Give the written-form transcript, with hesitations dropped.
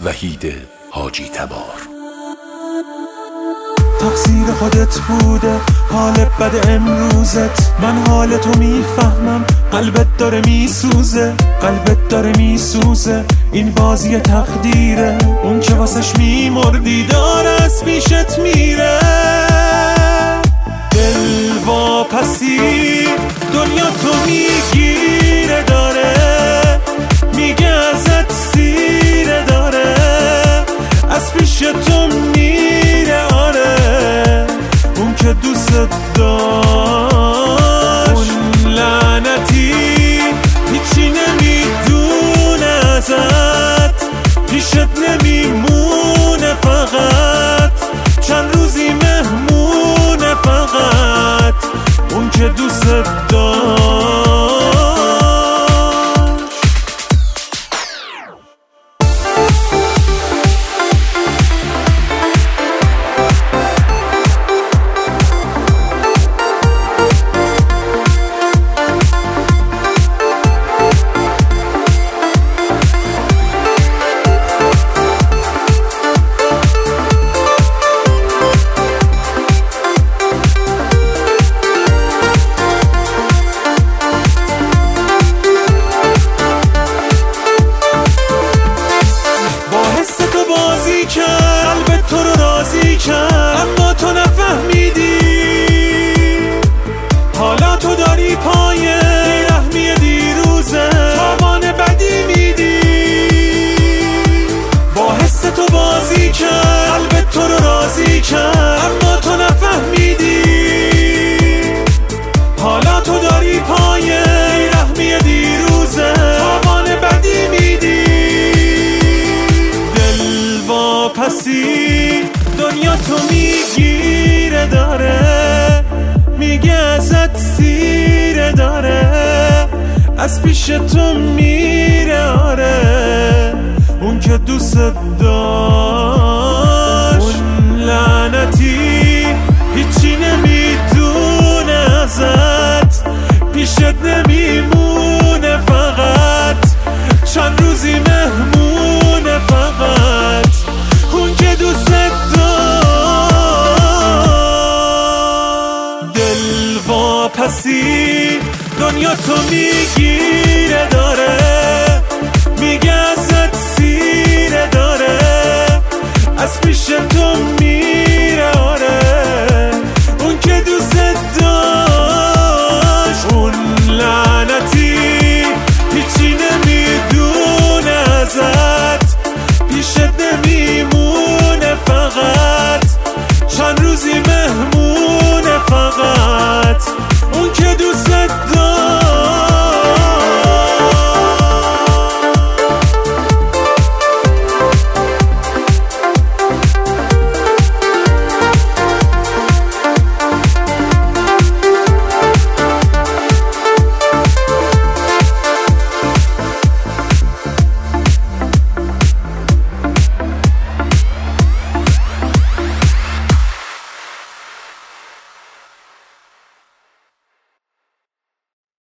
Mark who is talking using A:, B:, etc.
A: وحید حاجی تبار.
B: تقصیر خودت بوده حال بد امروزت، من حال تو میفهمم، قلبت داره میسوزه، قلبت داره میسوزه، این بازی تقدیره، اون که واسش میمردی داره از پیشت میره. دل واپسی دنیا تو میگیره داره، میگه ازت سیره داره، از پیش تو میره. آره اون که دوست داشت، اون لعنتی هیچی نمیدونه ازت، پیشت نمیمونه، فقط چند روزی مهمونه، فقط اون که دوست داشت. قلبت تو رو راضی کرد اما تو نفهمیدی، حالا تو داری پای رحمی دیروزه تاوان بدی میدی. با حس تو بازی کرد قلبت تو رو راضی کرد اما تو نفهمیدی، حالا تو داری پای رحمی دیروزه تاوان بدی میدی. پسی دنیا تو میگیره داره، میگه ازت سیره داره، از پیش تو میره. آره اون که دوست داشت، اون لعنتی هیچی نمیدونه ازت، پیشت نمیمونه، فقط چند روزی مهمونه، فقط اون که دوست داشت. دل واپسی دنیا تو میگیره داره، میگه ازت سیره داره، از پیش تو میره. آره اون که دوست داشت، اون لعنتی هیچی نمیدونه ازت، پیشت نمیره.